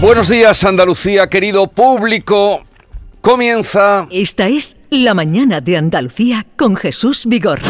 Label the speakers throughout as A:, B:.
A: Buenos días, Andalucía, querido público. Comienza...
B: Esta es La Mañana de Andalucía con Jesús Vigorra.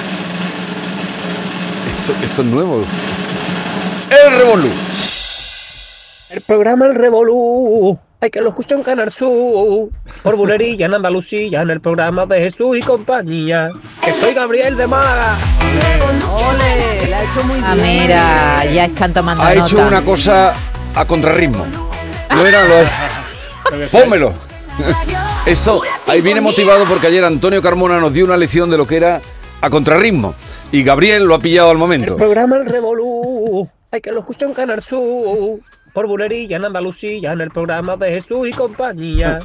A: Esto es nuevo. El Revolú.
C: El programa El Revolú, hay que lo escuchar en Canal Sur, por Bulería en Andalucía, en el programa de Jesús y compañía, que soy Gabriel de Málaga.
D: ¡Ole! La ha hecho muy bien.
E: Ah, mira, ya están tomando
A: Ha
E: nota.
A: hecho una cosa a contrarritmo. No era lo... Pónmelo. Esto ahí viene motivado porque ayer Antonio Carmona nos dio una lección de lo que era a contrarritmo. Y Gabriel lo ha pillado al momento.
C: El programa El Revolú, hay que lo escuchar en Canal Sur, por Bulería en Andalucía, en el programa de Jesús y compañía.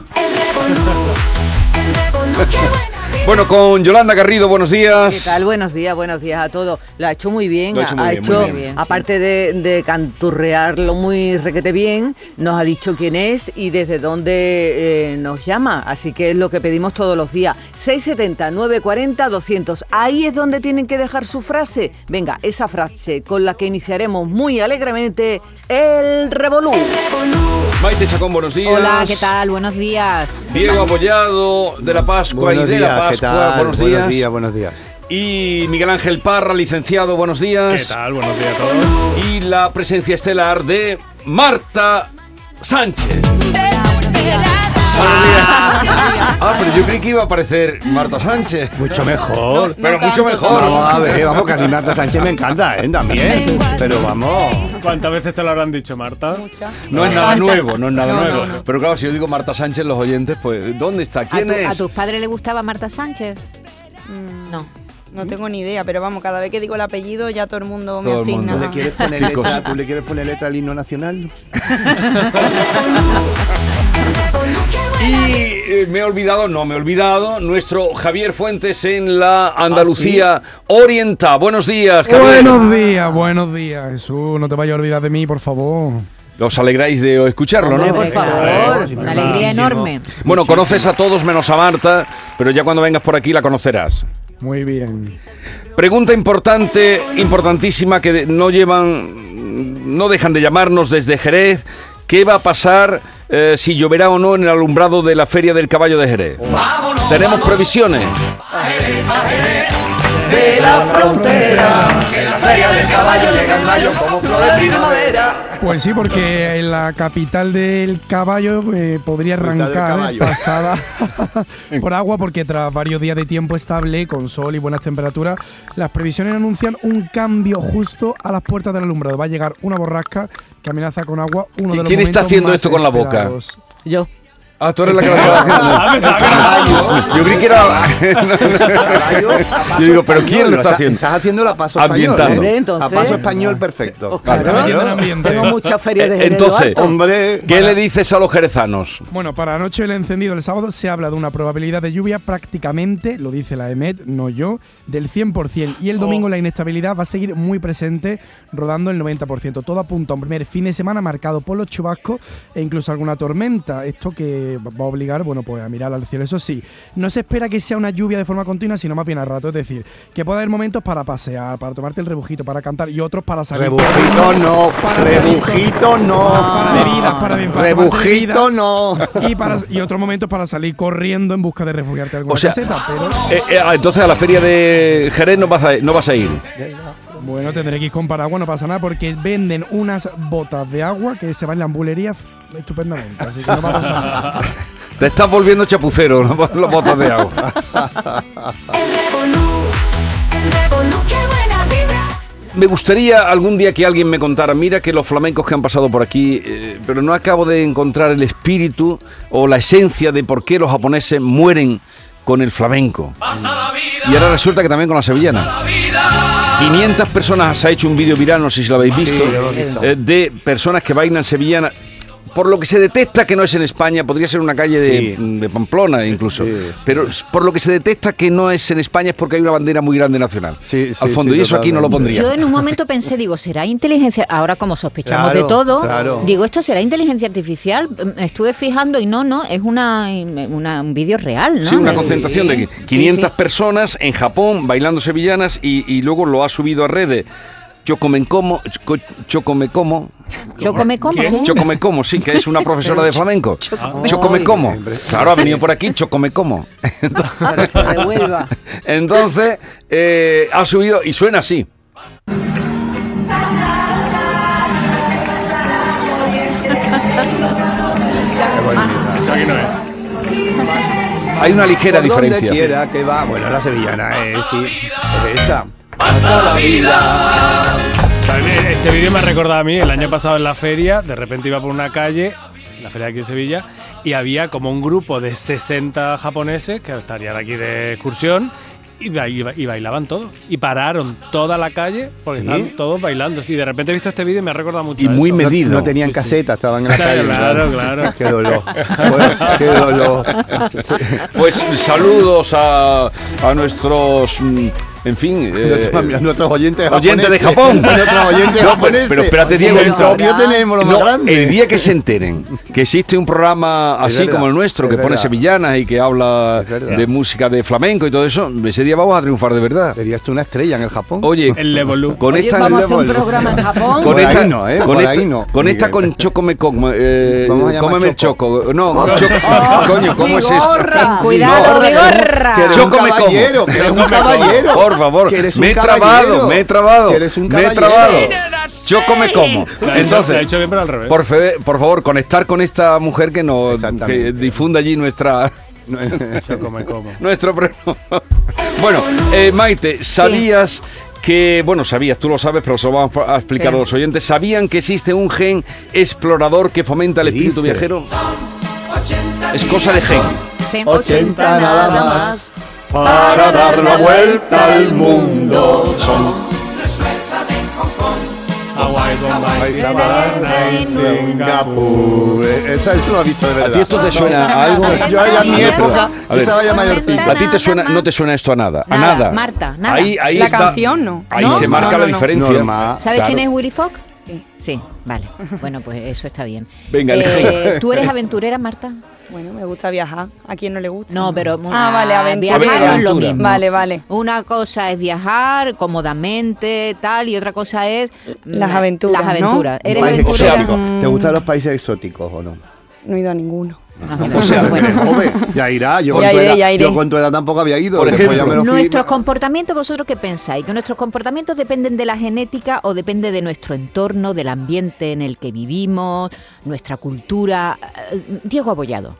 A: Bueno, con Yolanda Garrido, buenos días.
D: ¿Qué tal? Buenos días a todos. Lo ha hecho muy bien.
A: Lo ha hecho muy bien, muy bien.
D: Aparte de canturrearlo muy requete bien, nos ha dicho quién es y desde dónde nos llama. Así que es lo que pedimos todos los días. 670 940 200. Ahí es donde tienen que dejar su frase. Venga, esa frase con la que iniciaremos muy alegremente el Revolú.
A: Maite Chacón, buenos días.
E: Hola, ¿qué tal? Buenos días.
A: Diego Abollado, de la Pascua
F: Buenos
A: y de
F: días,
A: la
F: ¿qué
A: Pascua,
F: tal?
A: buenos días.
F: Buenos días.
A: Y Miguel Ángel Parra, licenciado, buenos días.
G: ¿Qué tal? Buenos días a todos.
A: Y la presencia estelar de Marta Sánchez. Pero yo creí que iba a aparecer Marta Sánchez.
F: Mucho mejor.
A: Pero mucho mejor.
F: Vamos a ver, vamos, que a mí Marta Sánchez me encanta, también. Pero vamos.
G: ¿Cuántas veces te lo habrán dicho, Marta?
A: No es nada nuevo, no es nada nuevo. Pero claro, si yo digo Marta Sánchez, los oyentes, pues, ¿dónde está? ¿Quién
E: ¿A
A: es?
E: tus padres les gustaba Marta Sánchez? No.
H: No tengo ni idea, pero vamos, cada vez que digo el apellido ya todo el mundo me
A: Todo el
H: asigna.
A: mundo.
F: ¿Tú le quieres poner letra al himno nacional?
A: Y me he olvidado, nuestro Javier Fuentes en la Andalucía Oriental. Buenos días, Javier.
I: Buenos días, Jesús. No te vayas a olvidar de mí, por favor.
A: Os alegráis de escucharlo, ¿no?
D: Hombre, por favor.
E: Una alegría enorme.
A: Bueno, conoces a todos menos a Marta, pero ya cuando vengas por aquí la conocerás.
I: Muy bien.
A: Pregunta importante, importantísima, que no dejan de llamarnos desde Jerez. ¿Qué va a pasar si lloverá o no en el alumbrado de la Feria del Caballo de Jerez? ¿Tenemos previsiones?
C: De la frontera, que la feria del caballo llega en mayo como flor de primavera.
I: Pues sí, porque en la capital del caballo podría arrancar pasada por agua, porque tras varios días de tiempo estable, con sol y buenas temperaturas, las previsiones anuncian un cambio justo a las puertas del alumbrado. Va a llegar una borrasca que amenaza con agua.
A: ¿Quién está haciendo esto con la boca?
D: Yo.
A: Ah, tú eres la que lo estaba haciendo. Yo creí que era... Yo digo, ¿pero quién lo está haciendo?
F: Estás haciendo la paso
A: Ambientando.
F: español.
D: Entonces,
F: A paso español perfecto.
D: Tengo muchas ferias de Jerez.
A: Entonces,
F: Hombre,
A: ¿qué le dices a los jerezanos?
I: Bueno, para la noche del encendido del sábado se habla de una probabilidad de lluvia prácticamente, lo dice la EMET, no yo, del 100%. Y el domingo la inestabilidad va a seguir muy presente, rodando el 90%. Todo apunta a un primer fin de semana marcado por los chubascos e incluso alguna tormenta. Esto que va a obligar, bueno, pues a mirar al cielo. Eso sí, no se espera que sea una lluvia de forma continua, sino más bien a rato. Es decir, que puede haber momentos para pasear, para tomarte el rebujito, para cantar y otros para salir.
F: Rebujito no, rebujito no.
I: Para bebidas, para
F: rebujito no.
I: Y otros momentos para salir corriendo en busca de refugiarte en alguna
A: O sea,
I: caseta, pero...
A: entonces a la feria de Jerez no vas a ir.
I: Bueno, tendré que ir con paraguas, no pasa nada, porque venden unas botas de agua que se van en la ambulería estupendamente, así que no va a pasar nada.
A: Te estás volviendo chapucero, las botas de agua. Me gustaría algún día que alguien me contara, mira que los flamencos que han pasado por aquí, pero no acabo de encontrar el espíritu o la esencia de por qué los japoneses mueren con el flamenco. Y ahora resulta que también con la sevillana. 500 personas se ha hecho un vídeo viral, no sé si lo habéis visto, de personas que bailan sevillana. Por lo que se detecta que no es en España, podría ser una calle de Pamplona incluso, pero por lo que se detecta que no es en España es porque hay una bandera muy grande nacional al fondo, y eso aquí no lo pondría.
E: Yo en un momento pensé, digo, ¿será inteligencia? Ahora como sospechamos de todo, digo, ¿esto será inteligencia artificial? Estuve fijando y no, es un vídeo real, ¿no?
A: Sí, una concentración de 500 personas en Japón bailando sevillanas y luego lo ha subido a redes. Yo come como,
E: Chocome como.
A: Chocome como, sí, que es una profesora de flamenco. Chocome como. Claro, ha venido por aquí, chocome como. Entonces, ha subido y suena así.
G: Eso aquí no es.
A: Hay una ligera
F: Por donde
A: diferencia.
F: quiera que va. Bueno, la sevillana sí. Es esa. Pasa la vida.
G: También ese vídeo me ha recordado a mí el año pasado en la feria. De repente iba por una calle, la feria aquí en Sevilla, y había como un grupo de 60 japoneses que estarían aquí de excursión y bailaban todos. Y pararon toda la calle porque estaban todos bailando. Sí, de repente he visto este vídeo y me ha recordado mucho.
A: Y muy
G: eso.
A: medido.
F: No tenían caseta, estaban en la calle.
G: Claro.
F: Qué dolor. Qué dolor.
A: Pues saludos a nuestros... En fin,
F: nuestros oyentes
A: de Japón.
F: Nuestros oyentes japoneses.
A: Pero espérate, Diego.
F: En Tokio tenemos lo más grande.
A: El día que se enteren que existe un programa así
F: verdad,
A: como el nuestro, que pone
F: verdad.
A: sevillanas y que habla de música de flamenco y todo eso, ese día vamos a triunfar de verdad.
F: Serías tú una estrella en el Japón.
A: Oye,
G: El Levolú.
A: con esta...
D: Vamos a hacer un programa en Japón.
F: Por ahí no,
A: Con esta
F: Miguel.
A: con Chocome como.
F: Vamos a llamar
A: Cómeme el
F: Choco.
A: choco. No, coño, ¿cómo es esto?
D: Vigorra.
E: Cuidado, Vigorra.
F: Que eres un
A: Chócame como.
F: caballero, que eres un caballero.
A: Por favor,
F: Que eres un
A: me he
F: caballero.
A: trabado.
F: Que eres un
A: Me he
F: caballero.
A: trabado. Chocome como.
G: Lo ha
A: Entonces,
G: hecho bien, pero al revés.
A: por favor, conectar con esta mujer que nos
F: Exactamente.
A: que difunda allí nuestra
G: Chocome como.
A: nuestro programa. Bueno, Maite, ¿sabías que, bueno, sabías, tú lo sabes, pero se lo vamos a explicar
E: Sí.
A: a los oyentes, ¿sabían que existe un gen explorador que fomenta el
F: ¿Qué
A: espíritu
F: dice?
A: viajero? Es cosa de gen.
E: Sí.
F: 80 nada más para dar la vuelta al mundo. Son
G: Hawaii, Bombay,
F: Singapur. Eso lo ha dicho de verdad.
A: ¿A ti esto te suena a algo?
F: Yo ya en mi época
A: A ver,
F: estaba ya mayorcito.
A: ¿A ti te suena, no te suena esto a nada? A
E: Nada,
A: nada.
E: Marta, nada.
A: Ahí
H: La
A: está,
H: canción, no.
A: Ahí
E: ¿No?
A: se marca
H: No,
A: la
H: no, no.
A: diferencia.
F: Normal.
E: ¿Sabes
A: Claro.
E: quién es Willy Fox?
H: Sí.
E: Sí, vale. Bueno, pues eso está bien.
A: Venga,
E: ¿Tú eres aventurera, Marta?
H: Bueno, me gusta viajar. ¿A quién no le gusta?
E: No, pero
H: vale, aventura.
E: viajar no es lo
A: Aventura.
E: mismo.
H: Vale.
E: Una cosa es viajar cómodamente, tal, y otra cosa es
H: Las aventuras,
E: Las aventuras.
H: ¿no?
E: ¿Eres
F: Países
E: aventurera?
F: exóticos. ¿Te gustan los países exóticos o no?
H: No he ido a ninguno.
A: O sea,
E: bueno.
F: Joven, ya irá. Yo
H: Ya
F: con tu
H: iré,
F: edad-
H: ya iré.
F: Yo con tu edad tampoco había ido.
A: Por
F: después
A: ejemplo,
F: ya me lo fui-
E: Nuestros comportamientos, ¿vosotros qué pensáis? ¿Que nuestros comportamientos dependen de la genética o depende de nuestro entorno, del ambiente en el que vivimos, nuestra cultura? Diego Abollado.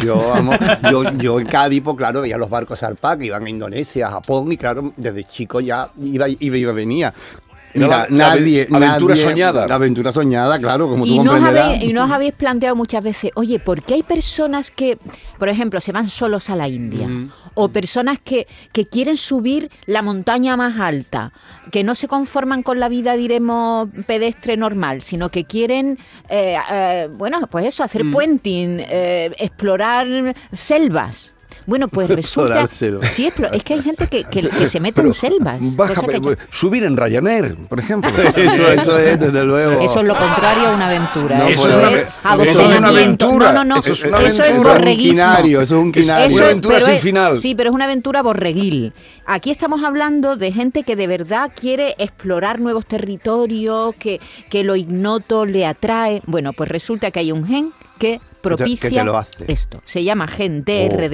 F: yo en Cádiz, pues claro, veía los barcos zarpar que iban a Indonesia, a Japón, y claro, desde chico ya iba y venía.
A: Era la aventura soñada.
F: La aventura soñada, claro, como tú
E: Y no,
F: comprenderás.
E: os habéis planteado muchas veces, oye, ¿por qué hay personas que, por ejemplo, se van solos a la India? O personas que quieren subir la montaña más alta, que no se conforman con la vida, diremos, pedestre normal, sino que quieren, bueno, pues eso, hacer puenting, explorar selvas. Bueno, pues resulta...
F: Explorar selvas.
E: Sí, es que hay gente que se mete en selvas.
A: Baja,
E: cosa que yo-
A: subir en Ryanair, por ejemplo.
F: Eso es, desde luego.
E: Eso es lo contrario a una aventura.
F: No,
E: eso
F: pues,
E: es
F: eso es
E: adoctrinamiento.
A: una aventura.
E: No.
A: Eso es una
E: Eso es
A: aventura.
E: borreguismo.
F: Eso es un quinario.
A: Una aventura
E: pero
A: sin final.
E: Sí, pero es una aventura borreguil. Aquí estamos hablando de gente que de verdad quiere explorar nuevos territorios, que lo ignoto le atrae. Bueno, pues resulta que hay un gen que propicia
F: que te lo hace.
E: esto. Se llama gen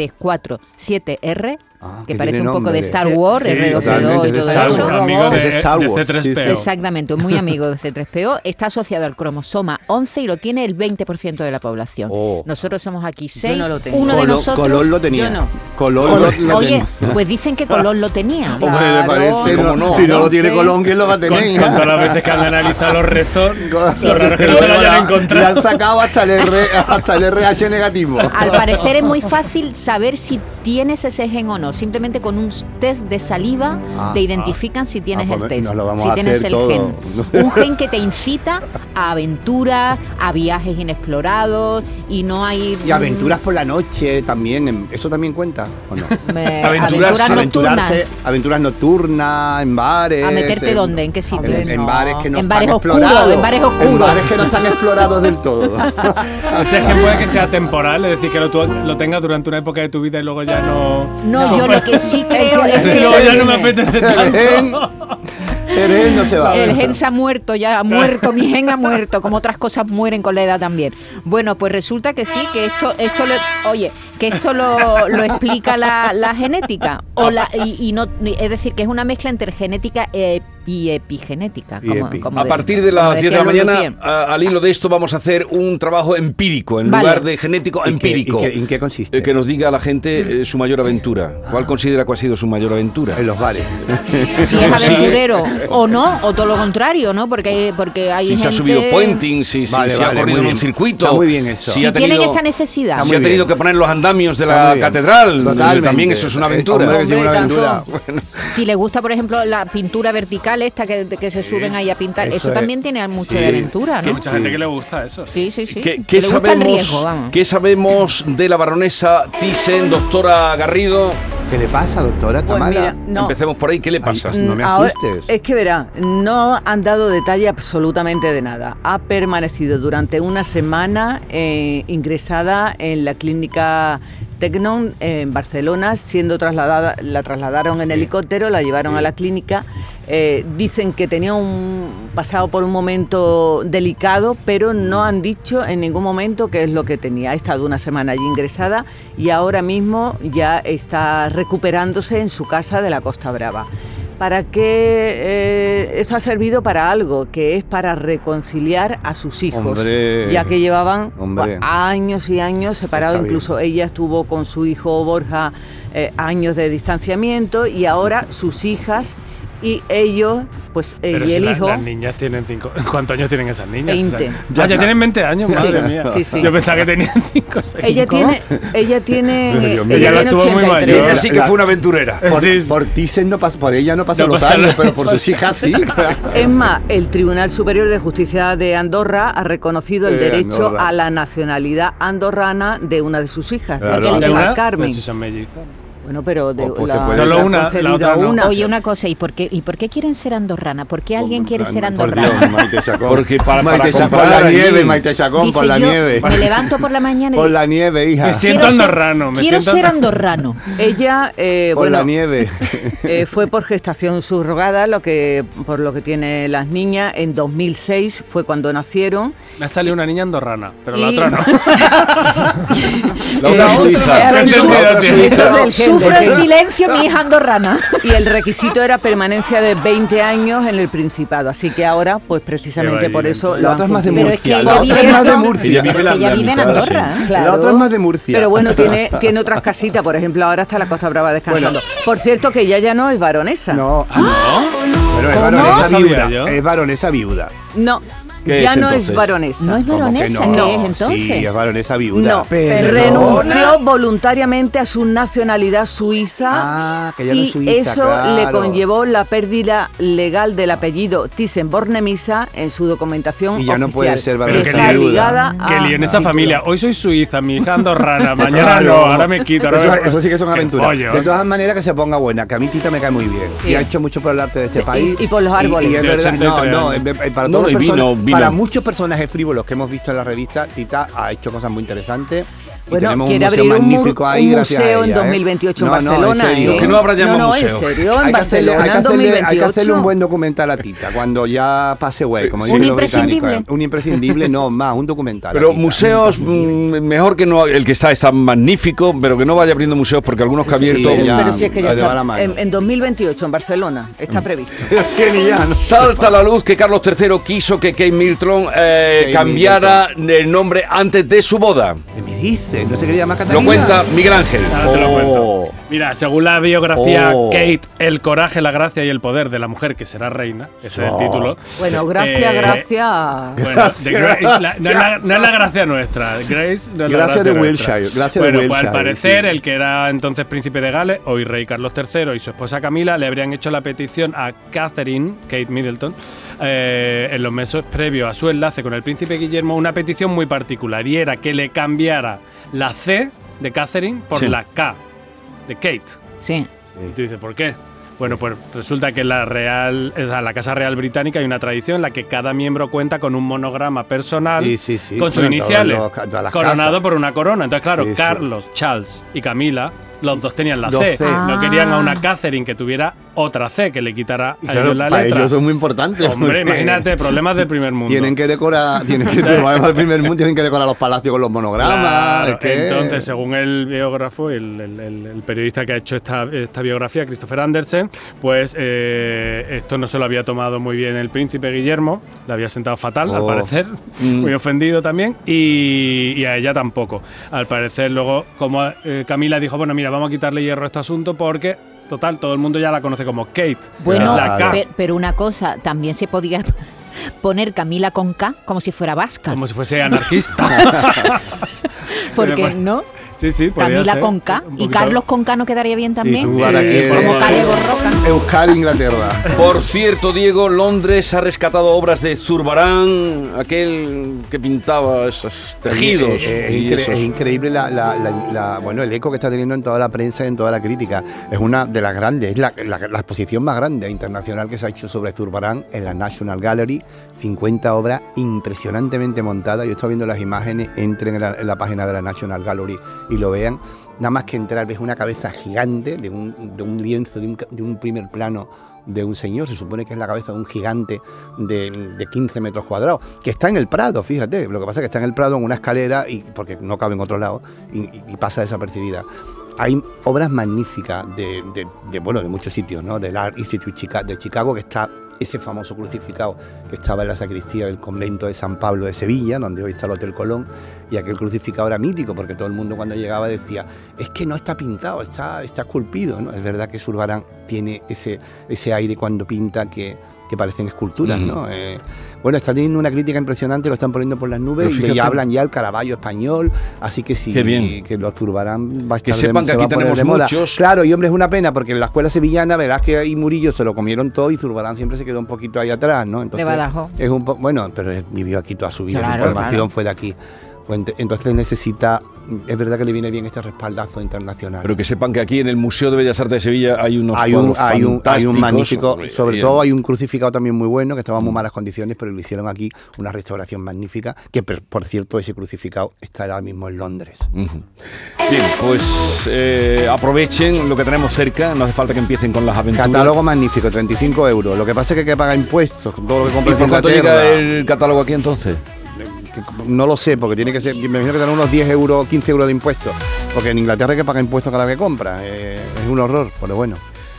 E: DRD47R,
F: Ah,
E: que
F: que
E: parece
F: tiene
E: un poco
F: nombre.
E: de Star Wars,
F: Sí,
E: R2D2
F: totalmente,
E: y
F: de
E: todo
F: Star
E: eso.
F: Wars.
G: Amigo
F: Es de Star Wars,
G: C3PO.
F: sí, sí.
E: Exactamente, muy amigo de C3PO, está asociado al cromosoma 11 y lo tiene el 20% de la población.
F: Oh.
E: Nosotros somos aquí 6,
D: no lo tengo.
E: uno de nosotros...
F: Colón lo tenía.
D: Yo no.
F: Colón lo
E: Oye,
F: tenía.
E: pues dicen que Colón lo tenía.
F: Hombre, me
D: Claro.
F: parece.
A: ¿Cómo no?
F: Si no lo tiene Colón, ¿quién lo va a
G: Con
F: tener?
G: todas las veces que han analizado los restos, lo raro es que no
F: Le
G: se lo hayan
F: han
G: encontrado.
F: sacado hasta el RH negativo.
E: Al parecer es muy fácil saber si tienes ese gen o no. Simplemente con un test de saliva te identifican si tienes
F: pues
E: el test,
F: nos lo vamos
E: si
F: a
E: tienes
F: hacer
E: el
F: todo.
E: gen. Un gen que te incita a aventuras, a viajes inexplorados y no hay...
F: Y aventuras por la noche también. ¿Eso también cuenta o no?
E: aventuras nocturnas.
F: Aventuras nocturnas, en bares.
E: ¿A meterte dónde? ¿En qué sitio?
F: En bares que no
E: En
F: están
E: bares oscuros,
F: explorados.
E: en bares oscuros.
F: En bares que no están explorados del todo.
G: Ese gen puede que sea temporal, es decir, que lo tengas durante una época de tu vida y luego ya no...
E: No, yo lo que sí creo es
G: Y luego ya no me
E: que...
G: apetece tanto.
F: El gen no se va.
E: El gen se ha muerto, ya ha muerto, mi gen ha muerto, como otras cosas mueren con la edad también. Bueno, pues resulta que sí, que esto lo explica la genética. Es decir, que es una mezcla entre genética y epigenética.
A: A partir de las 10 de la mañana, al hilo de esto, vamos a hacer un trabajo empírico, en lugar de genético, empírico.
F: ¿En qué consiste?
A: Que nos diga a la gente su mayor aventura. ¿Cuál considera que ha sido su mayor aventura?
F: En los bares.
E: Si es aventurero o no, o todo lo contrario, ¿no? Porque hay
A: si
E: gente...
A: se ha subido puenting, si ha corrido en un circuito.
F: Está muy bien eso.
E: Si tienen esa necesidad.
A: Si ha tenido que poner los andamios de la catedral.
F: Totalmente.
A: También eso es una aventura.
F: Bueno.
E: Si le gusta, por ejemplo, la pintura vertical esta que se suben ahí a pintar, eso también tiene mucho de aventura, ¿no?
G: Hay mucha gente que le gusta eso.
E: Sí.
A: ¿Qué
E: le gusta el riesgo, vamos.
A: ¿Qué sabemos de la baronesa Thyssen, doctora Garrido?
F: ¿Qué le pasa, doctora? ¿Está mala?
A: Empecemos por ahí. ¿Qué le pasa?
F: No me asustes.
D: Es que verá, no han dado detalle absolutamente de nada. Ha permanecido durante una semana ingresada en la clínica Tecnon en Barcelona, la trasladaron en helicóptero, la llevaron a la clínica. Dicen que tenía pasado por un momento delicado, pero no han dicho en ningún momento qué es lo que tenía. Ha estado una semana allí ingresada y ahora mismo ya está recuperándose en su casa de la Costa Brava. ¿Para qué? Eso ha servido para algo, que es para reconciliar a sus hijos, ya que llevaban años y años separados. Incluso ella estuvo con su hijo Borja años de distanciamiento, y ahora sus hijas y ellos, pues
G: pero
D: y
G: si
D: el hijo...
G: Las niñas tienen 5... ¿Cuántos años tienen esas niñas?
D: 20.
G: Ya tienen 20 años, madre mía.
D: Sí.
G: Yo pensaba que tenían 5 o 6.
D: Ella tiene
G: ella la tuvo muy mayor.
A: Ella sí que fue una aventurera.
F: Por Thyssen no pasó, por ella no pasó los años, pero por sus hijas sí.
D: Es más, el Tribunal Superior de Justicia de Andorra ha reconocido el derecho
F: Andorra.
D: a la nacionalidad de una de sus hijas,
F: Claro.
D: de la Carmen.
G: Pues si son mellizas.
D: Bueno, pero
G: Solo una, la otra no.
E: Oye, una cosa, ¿y por qué quieren ser andorrana? ¿Por qué alguien quiere ser
F: Por
E: andorrana?
F: Dios, Maite Chacón.
A: Porque para
F: Maite Chacón,
A: comprar
F: por la
A: allí.
F: nieve, Maite Chacón,
E: Dice,
F: por la
E: yo
F: nieve.
E: me levanto por la mañana y
F: Por
E: digo,
F: la nieve, hija.
G: Me siento andorrano.
E: quiero ser andorrano.
D: Ella,
F: Por la nieve.
D: fue por gestación subrogada, por lo que tienen las niñas. En 2006 fue cuando nacieron.
G: Me ha salido una niña andorrana, pero la
D: Y-
G: otra no.
A: La otra suiza.
E: Sufre en silencio mi hija andorrana.
D: Y el requisito era permanencia de 20 años en el Principado. Así que ahora, pues precisamente
G: Que
D: por
G: vayan.
D: eso...
F: La
D: lo
F: otra es
D: han
F: más de
D: cumplido.
E: Pero es que
F: Murcia.
E: ella
F: La
E: vive
F: otra es
E: en
F: más de
E: Andorra.
F: Murcia.
A: Ella vive
E: Ella vive en
A: mitad,
E: Andorra.
A: sí.
D: Claro.
F: La otra es más de Murcia.
D: Pero bueno, tiene otras casitas. Por ejemplo, ahora está la Costa Brava descansando. Por cierto, que ella ya no es baronesa.
F: No.
G: ¿No?
F: Pero es
G: ¿Cómo?
F: baronesa
G: No sabía
F: viuda.
G: yo.
F: Es baronesa viuda.
D: No,
A: ¿Qué
D: ya
A: es
D: no
A: entonces?
D: es baronesa.
E: No es
F: ¿Cómo que
E: baronesa,
F: no?
E: ¿qué es entonces?
F: Sí, es baronesa viuda.
D: No, renunció voluntariamente a su nacionalidad suiza.
F: Ah, que ya no es
D: y
F: suiza,
D: eso
F: claro.
D: le conllevó la pérdida legal del apellido Thyssen-Bornemisza en su documentación
F: Y ya no
D: oficial.
F: puede ser
G: Pero
F: baronesa
G: que
D: Está
G: viuda.
D: ligada a...
G: Que lío en esa
D: título.
G: familia. Hoy soy suiza, mi hija andorrana, mañana
F: Claro.
G: no, ahora me quito. Ahora
F: Eso, eso sí que son
G: Qué
F: aventuras.
G: follo.
F: De todas maneras, que se ponga buena, que a mí Tita me cae muy bien.
D: Sí.
F: Y ha hecho mucho por el arte de este
D: Sí,
F: país.
D: y por los árboles.
F: Y es
G: De
F: verdad,
G: 83
F: no,
G: años.
F: para,
A: No,
F: todas
A: y
F: las personas-
A: vino.
F: para muchos personajes frívolos que hemos visto en la revista, Tita ha hecho cosas muy interesantes. Y
D: Bueno,
F: tenemos
D: quiere
F: un museo
D: abrir un
F: magnífico ahí,
D: un
F: gracias a
D: museo en
F: ella,
D: 2028 en
F: No, no,
D: Barcelona.
F: en serio.
A: Que no habrá ya más
D: en
A: museo.
D: serio, en
F: Hay que hacerle,
D: Barcelona en 2028.
F: hay que hacerle un buen documental a Tita cuando ya pase güey, como
A: Sí.
F: dicen
E: Un
F: los británicos.
E: imprescindible.
F: Un imprescindible, no, más, un documental.
A: Pero
F: a Tita.
A: museos, mejor que no. El que está magnífico, pero que no vaya abriendo museos porque algunos que ha abierto.
F: Sí, ya.
D: Pero si es que ya
F: se le va
D: está
F: la mano.
D: en 2028 en Barcelona, está previsto.
F: Es que ni ya, ¿no?
A: Salta a la luz que Carlos III quiso que Kate Middleton cambiara el nombre antes de su boda.
F: ¿Qué me dices? ¿No se quería llamar Catalina?
A: Lo cuenta Miguel Ángel.
G: Ahora te lo cuento. Mira, según la biografía
A: Oh.
G: Kate, el coraje, la gracia y el poder de la mujer que será reina, ese es el título.
D: Bueno, gracias.
G: Bueno, de no es la gracia nuestra. Grace no es la
F: Gracia de
G: nuestra.
F: Wiltshire, gracia de
G: Bueno, pues al
F: Wiltshire,
G: parecer,
F: sí.
G: el que era entonces príncipe de Gales, hoy rey Carlos III, y su esposa Camila le habrían hecho la petición a Catherine, Kate Middleton, en los meses previos a su enlace con el príncipe Guillermo, una petición muy particular, y era que le cambiara la C de Catherine por
A: Sí.
G: la K de Kate.
E: Sí.
G: Y tú dices, ¿por qué? Bueno, pues resulta que en la Casa Real Británica hay una tradición en la que cada miembro cuenta con un monograma personal
F: Sí.
G: con sus
F: Bueno,
G: iniciales,
F: todas las
G: coronado
F: casas.
G: por una corona. Entonces, claro,
F: Sí, sí.
G: Carlos, Charles y Camila los dos tenían la
F: Dos
G: C.
F: C.
G: No querían a una Catherine que tuviera otra C, que le quitara
F: Y
G: a
F: claro,
G: ellos la
F: para
G: letra.
F: ellos eso es muy importante.
G: Hombre,
F: porque
G: imagínate, problemas del primer mundo.
F: Tienen que decorar, problemas del primer mundo, tienen que decorar los palacios con los monogramas.
G: Claro,
F: es que-
G: entonces, según el biógrafo, el periodista que ha hecho esta biografía, Christopher Andersen, pues esto no se lo había tomado muy bien el príncipe Guillermo, le había sentado fatal, al
F: Oh.
G: parecer, muy ofendido también, y a ella tampoco. Al parecer, luego, como Camila dijo, bueno, mira, vamos a quitarle hierro a este asunto porque, total, todo el mundo ya la conoce como Kate.
E: Bueno,
G: la K,
E: pero una cosa, también se podía poner Camila con K como si fuera vasca.
G: como si fuese anarquista.
E: ¿Por qué
G: Pero,
E: no?
G: Sí, sí, podría
E: Camila
G: ser.
E: con K.
G: Un
E: ¿Y
G: poquito-
E: Carlos con K no quedaría bien
F: Y
E: también?
F: tú ahora que
E: Como Calle Borroca.
F: Euskadi, Inglaterra.
A: Por cierto, Diego, Londres ha rescatado obras de Zurbarán, aquel que pintaba esos tejidos. y esos-
F: Es increíble bueno, el eco que está teniendo en toda la prensa y en toda la crítica. Es una de las grandes, es la exposición más grande internacional que se ha hecho sobre Zurbarán en la National Gallery. 50 obras impresionantemente montadas. Yo estoy viendo las imágenes, entren en la página de la National Gallery y lo vean. Nada más que entrar, ves una cabeza gigante de un lienzo, de un primer plano de un señor, se supone que es la cabeza de un gigante de 15 metros cuadrados, que está en el Prado, fíjate, lo que pasa es que está en el Prado en una escalera, porque no cabe en otro lado, y pasa desapercibida. Hay obras magníficas de muchos sitios, ¿no? Del Art Institute de Chicago, que está ese famoso crucificado que estaba en la sacristía del convento de San Pablo de Sevilla, donde hoy está el Hotel Colón, y aquel crucificado era mítico, porque todo el mundo cuando llegaba decía, es que no está pintado, está esculpido, ¿no? Es verdad que Zurbarán tiene ese aire cuando pinta que parecen esculturas, ¿no? Bueno, está teniendo una crítica impresionante, lo están poniendo por las nubes,
A: Pero
F: y
A: fíjate,
F: ya hablan ya el Caravaggio español, así que sí,
A: Qué bien.
F: que los Zurbarán va a estar
A: Que sepan que
F: se va
A: aquí
F: a poner
A: tenemos
F: de moda.
A: muchos.
F: Claro, y hombre, es una pena, porque en la escuela sevillana, verás que ahí Murillo se lo comieron todo y Zurbarán siempre se quedó un poquito ahí atrás, ¿no? Entonces,
E: Badajoz.
F: es un bueno, pero vivió aquí toda su vida,
E: Claro,
F: su formación
E: claro.
F: fue de aquí. Pues entonces necesita, es verdad que le viene bien este respaldazo internacional.
A: Pero que sepan que aquí en el Museo de Bellas Artes de Sevilla hay unos
F: hay
A: cuadros
F: un
A: fantásticos.
F: magnífico, sobre
A: Bien.
F: todo hay un crucificado también muy bueno, que estaba en muy malas condiciones, pero lo hicieron aquí, una restauración magnífica, que por cierto ese crucificado está ahora mismo en Londres.
A: Ujú. Bien, pues aprovechen lo que tenemos cerca, no hace falta que empiecen con las aventuras.
F: Catálogo magnífico, 35 euros. Lo que pasa es que hay que pagar impuestos, todo lo que
A: ¿Y
F: compras
A: por
F: en
A: cuánto
F: Inglaterra.
A: llega el catálogo aquí entonces?
F: No lo sé, porque tiene que ser, me imagino que dan unos 10 euros, 15 euros de impuestos, porque en Inglaterra hay que pagar impuestos cada vez que compra, es un horror, pero bueno.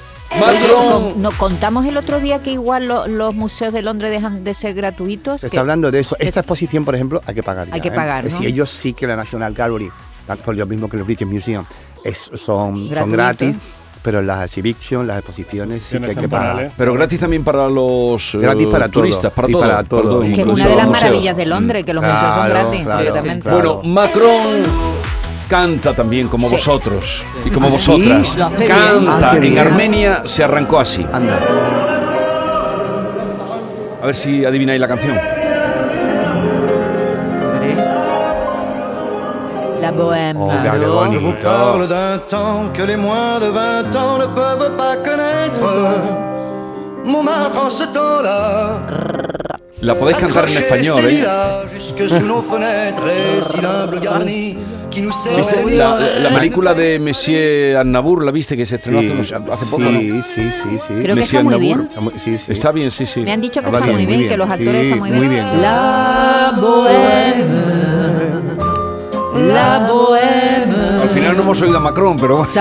E: Oye, nos contamos el otro día que igual los museos de Londres dejan de ser gratuitos.
F: Se
E: que-
F: está hablando de eso. Esta exposición, por ejemplo, hay que pagar.
E: Hay que pagar, ¿no?
F: Si ellos sí que la National Gallery, por lo mismo que el British Museum, son
E: Gratuito.
F: gratis, pero las exhibitions, las exposiciones sí que hay que pagar.
G: temporales.
A: Pero gratis también para los
F: Gratis para
A: turistas,
F: todo,
A: para
F: y
A: todo.
F: para todo.
A: todo,
E: Que es
A: incluso
E: una de
A: los
E: las
A: museos.
E: maravillas de Londres, que los museos son
F: Claro,
E: gratis,
F: claro,
E: completamente.
F: claro.
A: Bueno, Macron canta también como
E: Sí.
A: vosotros y como
F: ¿Ah, sí?
A: vosotras.
D: Lo hace bien.
A: Canta.
F: Ah, qué
A: En
F: bien.
A: Armenia se arrancó así.
F: Anda.
A: A ver si adivináis la canción.
E: La bohème.
F: Oh, qué
J: Je vous
F: bonito.
J: parle d'un temps que les moins de 20 ans ne peuvent pas connaître. Montmartre en ce temps-là.
A: La podéis cantar en
J: accrochait
A: español,
J: ses
A: ¿eh?
J: lilas jusque sous nos fenêtres et si l'humble garni qui nous
A: ¿Viste
J: servait
A: la película de Monsieur Annabur? ¿La viste que se estrenó hace poco?
F: Sí,
A: ¿no?
F: sí.
E: Creo que
A: Monsieur
E: está muy
A: Annabur.
E: bien.
F: Sí, sí.
A: Está bien, sí, sí.
E: Me han dicho que
F: Habla
E: está muy bien, que los actores
F: Sí,
E: están muy bien.
F: muy bien.
E: La bohème. La bohème.
A: Al final no hemos oído a Macron, pero bueno.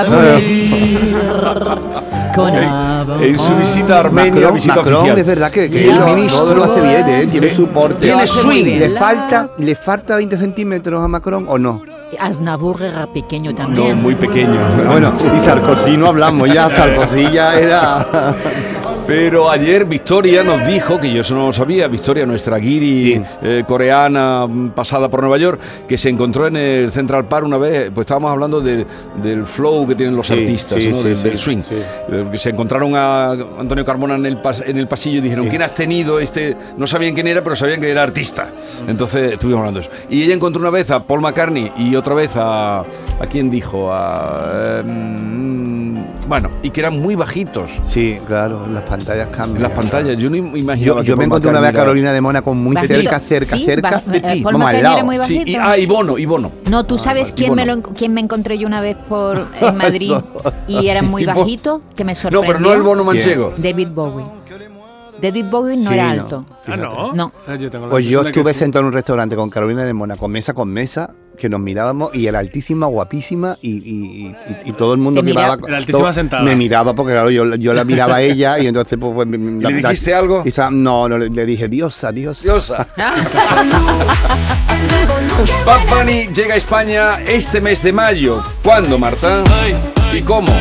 A: En su visita a Armenia,
F: Macron,
A: visita
F: Macron
A: oficial.
F: es verdad que
A: El
F: él
A: ministro
F: todo lo hace bien, tiene su porte.
A: tiene swing.
F: ¿Le falta 20 centímetros a Macron o no?
E: Aznavour era pequeño
A: No,
E: también.
A: muy pequeño.
F: Bueno, y Sarkozy no hablamos ya, Sarkozy ya era...
A: Pero ayer Victoria nos dijo, que yo eso no lo sabía, Victoria, nuestra guiri coreana pasada por Nueva York, que se encontró en el Central Park una vez, pues estábamos hablando del flow que tienen los
F: Sí,
A: artistas,
F: sí,
A: ¿no?
F: sí,
A: del
F: sí,
A: swing.
F: sí.
A: Que se encontraron a Antonio Carmona en el pasillo y dijeron, ¿quién has tenido este? No sabían quién era, pero sabían que era artista. Entonces estuvimos hablando de eso. Y ella encontró una vez a Paul McCartney y otra vez ¿a quién dijo? Bueno, y que eran muy bajitos.
F: Sí, claro, las pantallas cambian.
A: En las pantallas, yo no imaginaba.
F: Yo me encontré una vez a Carolina de Mónaco muy
E: Bajito.
F: cerca
E: Sí,
F: de ti.
E: Paul
F: Vamos al
E: McCartney
F: lado.
E: era muy
A: Sí,
E: bajito.
A: y Bono.
E: No, ¿tú sabes quién
A: Bono.
E: quién me encontré yo una vez en Madrid y era muy
A: Y Bono.
E: bajito? Que me
A: No,
E: sorprendió.
A: pero no el Bono manchego.
E: David Bowie. David Bowie no
F: Sí,
E: era
F: no.
E: alto.
G: Ah, no.
E: No.
G: O sea, yo tengo la
F: Pues yo
G: impresión de que
F: estuve
G: sí.
F: sentado en un restaurante con Carolina de Mónaco, mesa con mesa, que nos mirábamos y era altísima, guapísima y todo el mundo
E: Te
F: que
E: miraba.
F: iba
G: Era altísima sentada.
F: me miraba porque claro, yo la miraba a ella y entonces pues
A: ¿Le dijiste algo?
F: No, le dije diosa.
A: Diosa. Bad Bunny llega a España este mes de mayo. ¿Cuándo, Marta? ¿Y cómo?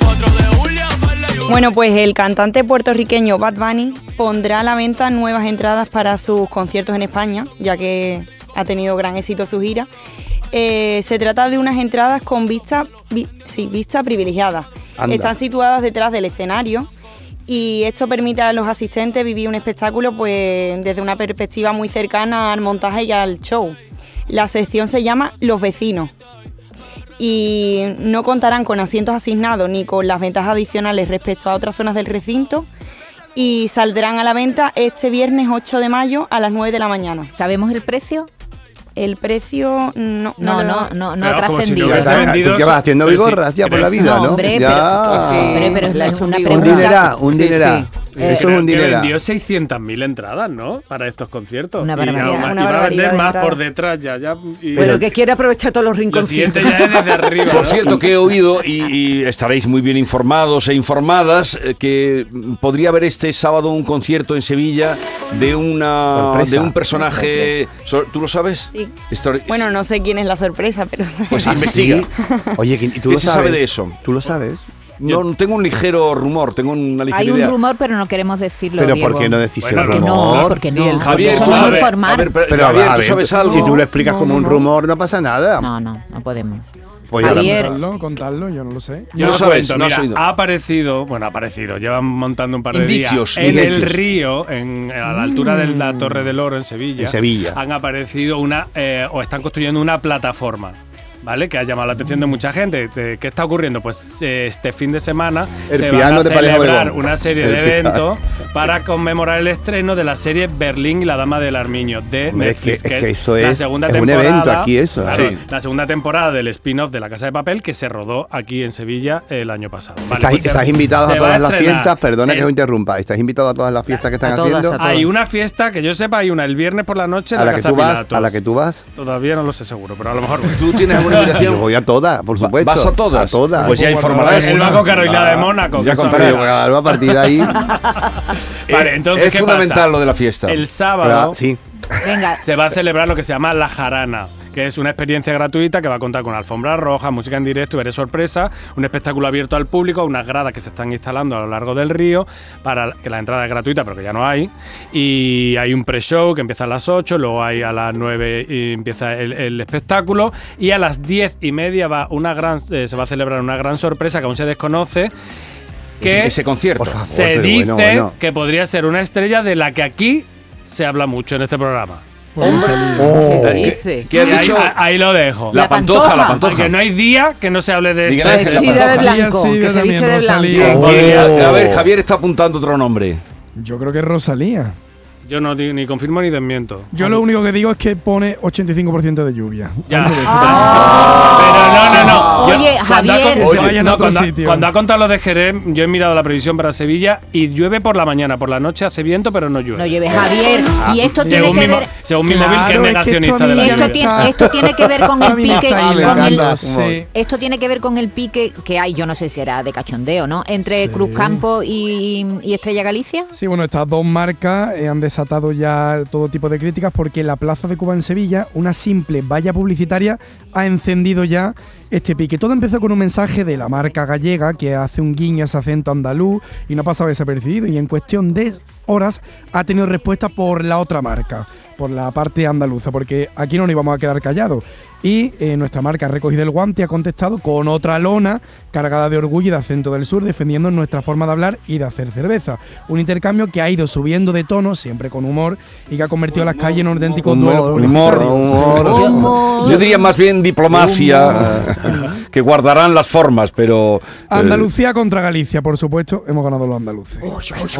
H: Bueno, pues el cantante puertorriqueño Bad Bunny pondrá a la venta nuevas entradas para sus conciertos en España, ya que ha tenido gran éxito su gira. Se trata de unas entradas con vista privilegiada.
F: Anda.
H: Están situadas detrás del escenario y esto permite a los asistentes vivir un espectáculo pues desde una perspectiva muy cercana al montaje y al show. La sección se llama Los Vecinos y no contarán con asientos asignados ni con las ventajas adicionales respecto a otras zonas del recinto y saldrán a la venta este viernes 8 de mayo a las 9 de la mañana.
E: ¿Sabemos el precio?
H: El precio no
E: No
H: lo-
E: ha
G: Pero como si no
E: trascendido.
G: hubiese
F: Ya,
G: vendido-
F: ¿tú qué vas haciendo
G: pero sí,
F: vigorras ya por la
G: pero-
F: vida,
E: No,
F: no?
E: hombre,
F: Ya.
E: pero
D: Le ha
E: es
D: hecho
E: una
D: un
E: pregunta.
F: Un dineral. Eso es
G: Creo
F: un
G: que
F: dineral.
G: vendió 600.000 entradas, ¿no? Para estos conciertos.
E: Una
G: Y
E: barbaridad.
G: aún-
H: Una
G: y va a
H: barbaridad
G: vender
H: de
G: más
H: entradas.
G: por detrás ya. Y
D: Pero que quiere aprovechar todos los
G: lo
D: rinconcitos.
G: siguiente ya es desde arriba.
A: Por
G: ¿no?
A: cierto, que he oído, y estaréis muy bien informados e informadas, que podría haber este sábado un concierto en Sevilla de
F: Sorpresa.
A: un personaje. ¿Tú lo sabes?
H: Sí.
A: Histori-
H: Bueno, no sé quién es la sorpresa, pero
A: Pues
F: ¿Ah,
A: investiga.
F: sí? Oye, ¿y tú
A: ¿Qué
F: lo
A: se
F: sabes?
A: sabe de eso?
F: ¿Tú lo sabes?
A: No, tengo un ligero rumor, tengo una ligera
E: Hay un
A: idea.
E: rumor, pero no queremos decirlo.
F: Pero
E: Diego.
F: ¿por qué no decís
G: Bueno,
F: el
E: Porque
F: rumor?
E: no, porque no.
A: Javier,
E: Eso
A: tú
E: no es
A: sabes-
E: informar.
A: a ver,
F: Pero
A: Javier,
F: a
A: ¿tú
F: ver,
A: sabes algo?
F: si tú lo explicas como un rumor, no pasa nada.
E: No podemos.
F: Pues yo
E: Javier.
I: Contarlo, yo no lo sé.
G: Yo
A: No
G: lo
A: sabes,
G: cuento,
A: no has
G: mira,
A: oído.
G: ha aparecido, llevan montando un par de
A: Indicios,
G: días en el
A: indicios.
G: río, a la altura de la Torre del Oro en Sevilla.
F: En Sevilla.
G: Han aparecido o están construyendo una plataforma. ¿Vale? Que ha llamado la atención de mucha gente. ¿Qué está ocurriendo? Pues este fin de semana
F: El
G: se van
F: piano
G: a
F: de Pareja
G: celebrar
F: Obregón.
G: una serie
F: El
G: de
F: piano.
G: eventos para conmemorar el estreno de la serie Berlín y la Dama del Armiño de
F: Hombre,
G: Netflix,
F: es que
G: es
F: eso
G: la
F: es-
G: segunda
F: es un
G: temporada.
F: evento aquí eso.
G: Claro,
A: Sí.
G: la segunda temporada del spin-off de La Casa de Papel que se rodó aquí en Sevilla el año pasado. Vale, pues
F: Estás invitado a
G: se va
F: todas las
G: estrenar
F: fiestas, perdona que
G: el-
F: os interrumpa. ¿Estás invitado a todas las fiestas que están
D: A todas,
F: haciendo?
D: a todas.
G: Hay una fiesta que yo sepa, hay una el viernes por la noche en
F: A
G: la
F: la que
G: Casa
F: tú vas,
G: Pilatos.
F: a la que tú vas.
G: Todavía no lo sé seguro, pero a lo mejor.
A: ¿Tú tienes alguna
F: Yo
A: invitación?
F: voy a todas, por supuesto.
A: ¿Vas a todas?
F: A todas.
A: Pues ya informarás.
G: Él va con Carolina de Mónaco.
A: Ya
G: que
A: contaré.
G: sabrás.
F: Pero a partir de ahí.
G: Vale, entonces,
A: es
G: ¿qué
A: fundamental
G: pasa?
A: lo de la fiesta.
G: El sábado
F: Sí.
E: Venga,
G: se va a celebrar lo que se llama La Jarana, que es una experiencia gratuita que va a contar con alfombra roja, música en directo y veré sorpresa, un espectáculo abierto al público, unas gradas que se están instalando a lo largo del río, para que la entrada es gratuita, pero que ya no hay, y hay un pre-show que empieza a las 8, luego hay a las 9 y empieza el espectáculo, y a las 10:30 se va a celebrar una gran sorpresa que aún se desconoce, que
A: Ese concierto.
F: Por favor.
G: se
F: pero
G: dice
F: bueno.
G: que podría ser una estrella de la que aquí se habla mucho en este programa.
I: Por Rosalía.
D: ¿Qué
A: ¿Qué-
D: dice?
A: ¿Qué ha
G: Y ahí,
A: dicho?
G: ahí lo dejo.
A: La
E: La
A: pantoja, la
E: Pantoja.
A: pantoja.
G: Porque no hay día que no se hable de
A: Dígale
G: esto.
A: que la
D: Vestida de
A: pantoja.
D: blanco,
I: Sí,
D: que
I: yo
D: se
I: también,
D: viste de
I: Rosalía.
D: blanco.
A: A ver, Javier está apuntando otro nombre.
I: Yo creo que es Rosalía.
G: Yo no ni confirmo ni desmiento.
I: Yo lo único que digo es que pone 85% de lluvia.
G: Ya.
I: Antes de-
G: Pero no. Yo-
E: Oye,
G: cuando ha
E: Javier.
I: Que se vayan a otro
G: cuando,
I: sitio.
G: cuando ha contado lo de Jerez, yo he mirado la previsión para Sevilla y llueve por la mañana. Por la noche hace viento, pero no llueve.
E: no lleves Javier. Y esto tiene
G: según
E: que
G: mi,
E: ver.
G: según mi móvil, que es
I: Claro, es que
G: negacionista
I: esto a
G: de la
I: mí
E: Esto
I: me
G: lluvia.
E: tiene,
I: está-
E: esto tiene que ver con
I: A
E: el
I: mí me
E: pique.
I: está
E: Con el,
I: alegando, sí.
E: esto tiene que ver con el pique que hay, yo no sé si era de cachondeo, ¿no? Entre
I: Sí.
E: Cruz Campo y Estrella Galicia.
I: Sí, bueno, estas dos marcas han desatado ya todo tipo de críticas porque en la Plaza de Cuba en Sevilla, una simple valla publicitaria ha encendido ya este pique. Todo empezó con un mensaje de la marca gallega que hace un guiño a ese acento andaluz y no ha pasado desapercibido, y en cuestión de horas ha tenido respuesta por la otra marca, por la parte andaluza, porque aquí no nos íbamos a quedar callados. Y nuestra marca ha recogido el guante y ha contestado con otra lona cargada de orgullo y de acento del sur, defendiendo nuestra forma de hablar y de hacer cerveza. Un intercambio que ha ido subiendo de tono, siempre con humor, y que ha convertido a las calles en un auténtico duelo publicitario.
A: Yo diría más bien diplomacia. que guardarán las formas, pero...
I: Andalucía contra Galicia, por supuesto, hemos ganado los andaluces.
F: Bueno,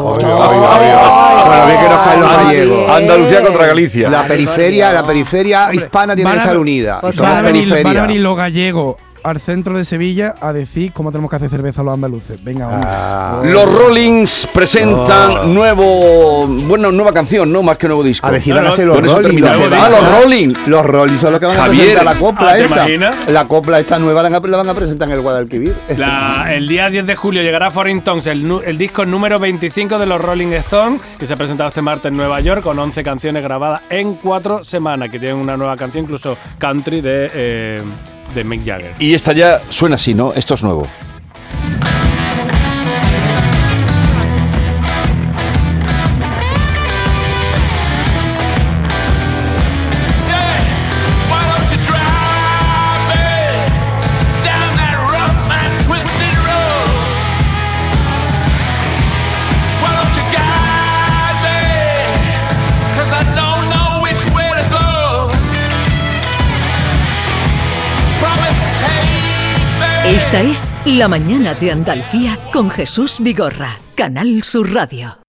F: bien que nos caen los gallegos.
A: Andalucía contra Galicia.
F: La periferia hispana tiene que estar unida.
I: Van a venir los gallegos al centro de Sevilla a decir cómo tenemos que hacer cerveza los andaluces. Venga,
A: Los Rollings presentan nueva canción, no más que nuevo disco.
F: A ver si van a ser los
A: Con eso
F: Rollings.
A: terminamos. Los Rollings.
F: Los Rollings son los que van a presentar la copla esta. La copla esta nueva la van a presentar en el Guadalquivir.
G: El día 10 de julio llegará Foreign Tongues, el disco número 25 de los Rolling Stones, que se ha presentado este martes en Nueva York con 11 canciones grabadas en 4 semanas, que tienen una nueva canción, incluso country de Mick Jagger.
A: Y esta ya suena así, ¿no? Esto es nuevo.
B: Esta es La Mañana de Andalucía con Jesús Vigorra, Canal Sur Radio.